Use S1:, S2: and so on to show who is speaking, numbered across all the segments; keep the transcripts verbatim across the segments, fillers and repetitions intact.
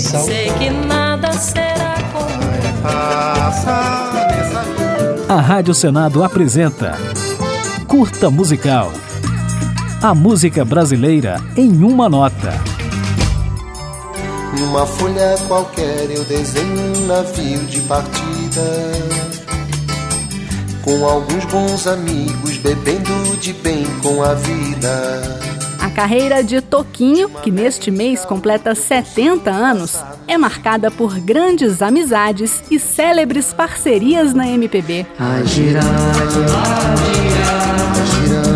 S1: sal.
S2: Sei que nada será como
S3: passa nessa vida.
S4: A Rádio Senado apresenta Curta Musical. A música brasileira em uma nota.
S3: Numa folha qualquer eu desenho um navio de partida, com alguns bons amigos bebendo de bem com a vida.
S5: A carreira de Toquinho, que neste mês completa setenta anos, é marcada por grandes amizades e célebres parcerias na M P B.
S1: A girar, a girar, a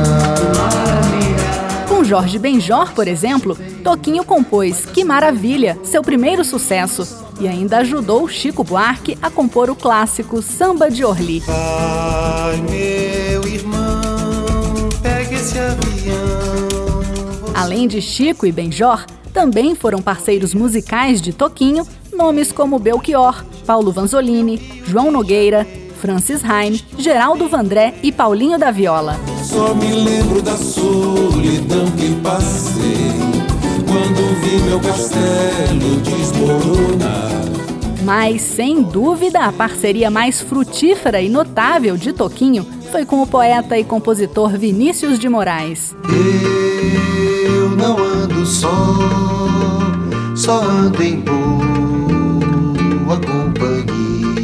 S1: girar.
S5: Com Jorge Benjor, por exemplo, Toquinho compôs Que Maravilha, seu primeiro sucesso, e ainda ajudou Chico Buarque a compor o clássico Samba de Orly.
S3: Vai, meu irmão, pegue esse avião.
S5: Além de Chico e Benjor, também foram parceiros musicais de Toquinho nomes como Belchior, Paulo Vanzolini, João Nogueira, Francis Haim, Geraldo Vandré e Paulinho da Viola.
S6: Só me lembro da solidão que passei quando vi meu castelo desmoronar.
S5: Mas, sem dúvida, a parceria mais frutífera e notável de Toquinho foi com o poeta e compositor Vinícius de Moraes.
S3: Eu não ando só, só ando em boa companhia.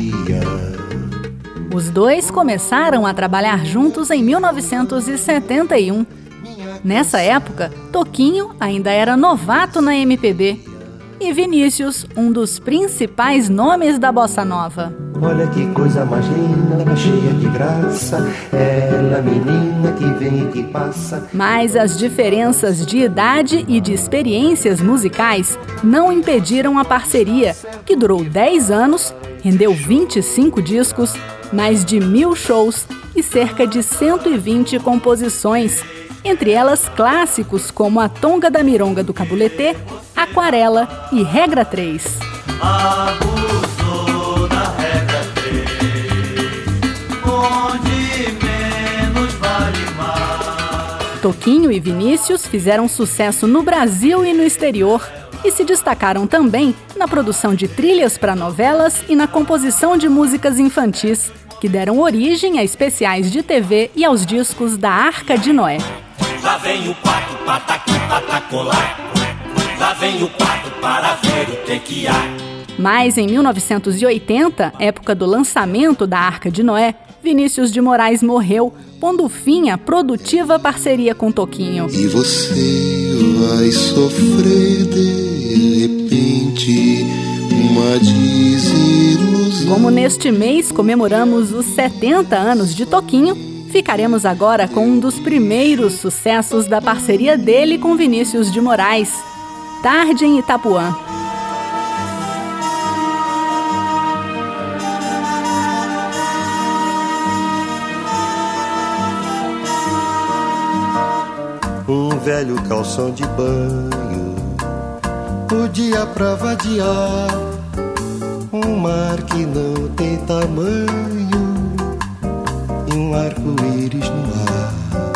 S5: Os dois começaram a trabalhar juntos em mil novecentos e setenta e um. Nessa época, Toquinho ainda era novato na M P B e Vinícius, um dos principais nomes da bossa nova.
S3: Olha que coisa mais linda, cheia de graça, ela menina que vem e que passa.
S5: Mas as diferenças de idade e de experiências musicais não impediram a parceria, que durou dez anos, rendeu vinte e cinco discos, mais de mil shows e cerca de cento e vinte composições, entre elas clássicos como A Tonga da Mironga do Cabuletê, Aquarela e Regra três.
S7: Abusou da regra três, onde menos vale mais.
S5: Toquinho e Vinícius fizeram sucesso no Brasil e no exterior e se destacaram também na produção de trilhas para novelas e na composição de músicas infantis, que deram origem a especiais de T V e aos discos da Arca de Noé.
S7: Lá vem o pato, pataqui, patacolá. Lá vem o pato para ver o que há.
S5: Mas em mil novecentos e oitenta, época do lançamento da Arca de Noé, Vinícius de Moraes morreu, pondo fim à produtiva parceria com Toquinho.
S3: E você vai sofrer de repente uma desilusão.
S5: Como neste mês comemoramos os setenta anos de Toquinho, ficaremos agora com um dos primeiros sucessos da parceria dele com Vinícius de Moraes, Tarde em Itapuã.
S3: Um velho calção de banho, o dia pra vadiar, um mar que não tem tamanho e um arco-íris no ar.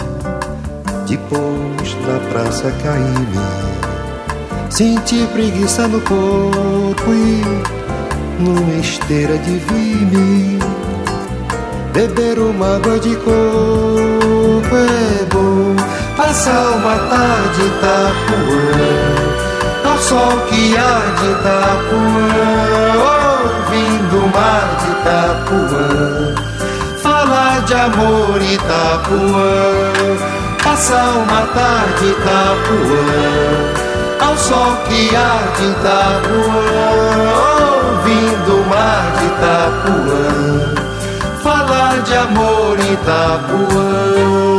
S3: Depois na praça caí-me, senti preguiça no corpo e numa esteira de vi-me beber uma água de coco. É bom passar uma tarde em Itapuã, ao sol que há de Itapuã, ouvindo o mar de Itapuã, falar de amor em Itapuã. Passar uma tarde em Itapuã, ao sol que há de Itapuã, ouvindo o mar de Itapuã, falar de amor em Itapuã.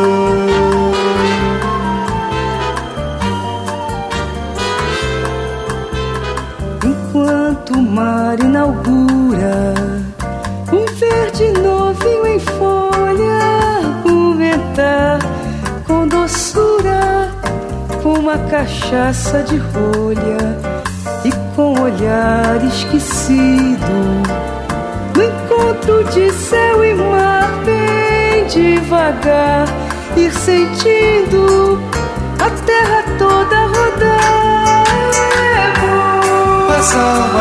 S8: Enquanto o mar inaugura um verde novinho em folha, argumentar com doçura, com uma cachaça de rolha e com olhar esquecido, no encontro de céu e mar, bem devagar, ir sentindo a terra toda rodar. É bom
S3: passar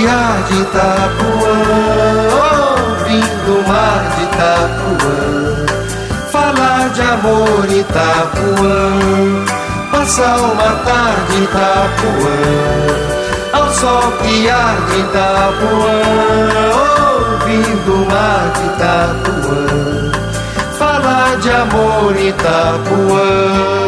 S3: há de Itapuã, ouvindo o mar de Itapuã, falar de amor em Itapuã, passar uma tarde em Itapuã, ao sol que arde em Itapuã, ouvindo o mar de Itapuã, falar de amor em Itapuã.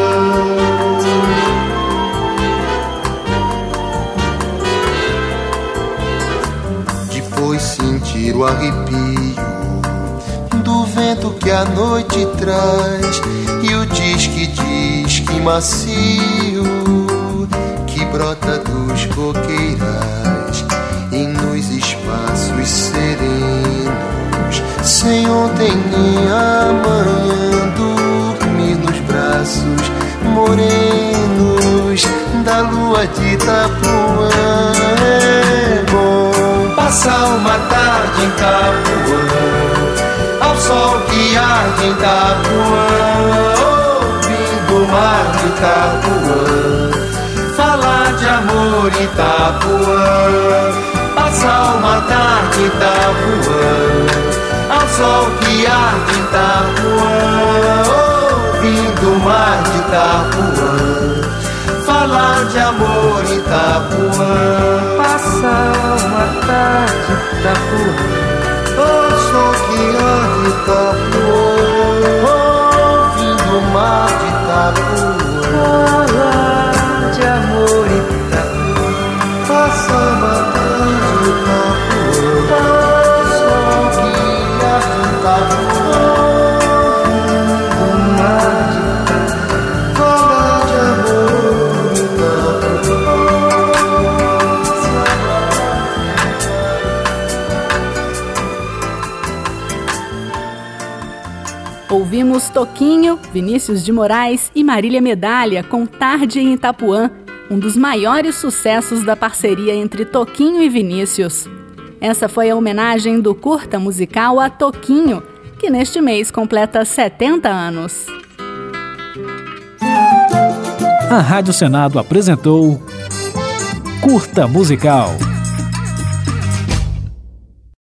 S3: Depois sentir o arrepio do vento que a noite traz e o disque disque macio que brota dos coqueirais e nos espaços serenos, sem ontem nem amanhã, dormir nos braços morenos da lua de Itapuã. É bom passar uma tarde em Itapuã, ao sol que arde em Itapuã, ouvindo o mar de Itapuã, falar de amor em Itapuã, passar uma tarde em Itapuã, ao sol que arde em Itapuã, ouvindo o mar de Itapuã, falar de amor em Itapuã,
S8: passar uma tarde em Itapuã,
S3: ao sol que arde em Itapuã, ouvindo o mar de Itapuã,
S8: falar de amor em Itapuã,
S3: passar uma tarde em Itapuã, ao sol que arde em Itapuã, ouvindo o mar de Itapuã, falar de amor em Itapuã.
S5: Ouvimos Toquinho, Vinícius de Moraes e Marília Medalha com Tarde em Itapuã, um dos maiores sucessos da parceria entre Toquinho e Vinícius. Essa foi a homenagem do curta musical a Toquinho, que neste mês completa setenta anos.
S4: A Rádio Senado apresentou Curta Musical.